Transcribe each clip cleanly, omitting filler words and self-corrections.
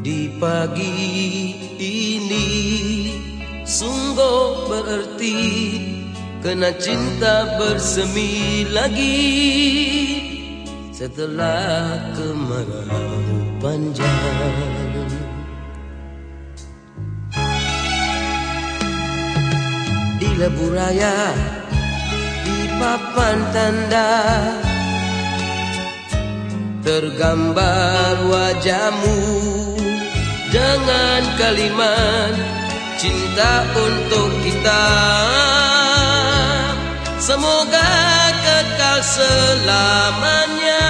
Di pagi ini sungguh berarti, kena cinta bersemi lagi setelah kemarau panjang. Di lebuh raya, di papan tanda, tergambar wajahmu dengan kalimat cinta untuk kita. Semoga kekal selamanya.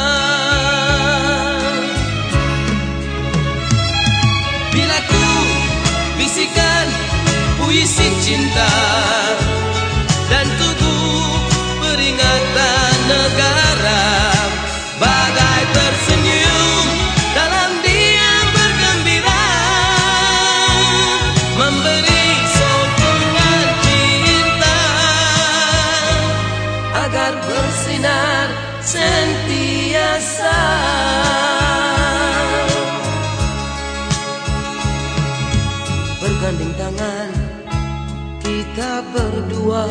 Bila ku bisikan puisi cinta dan tubuh peringatan negara, bagai tersenyum dalam diam bergembira, memberi sokongan cinta agar bersinar sentiasa. Berganding tangan kita berdua,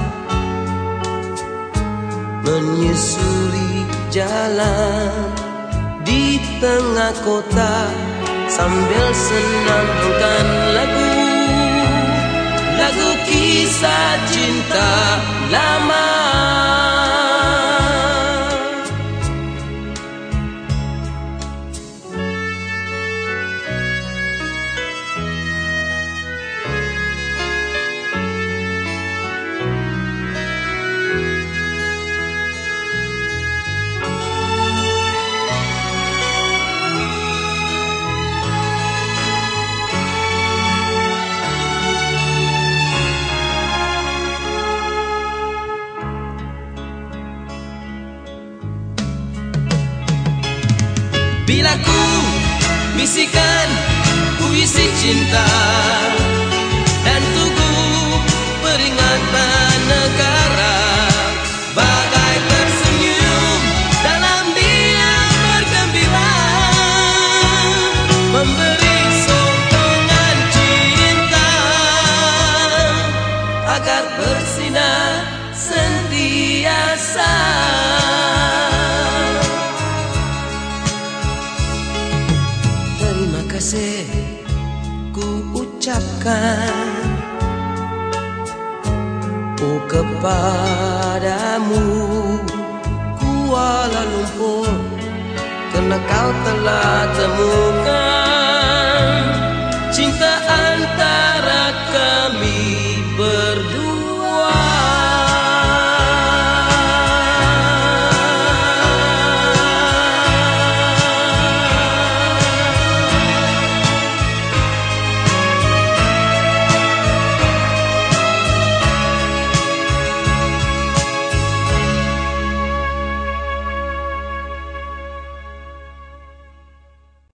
menyusuri jalan di tengah kota, sambil senandungkan lagu kisah cinta lama. Bila ku bisikan puisi cinta dan tubuh peringatan negara, bagai tersenyum dalam diam bergembira, memberi sokongan cinta agar bersinar sentiasa. Ku ucapkan kepadamu Kuala Lumpur, kerana kau telah temu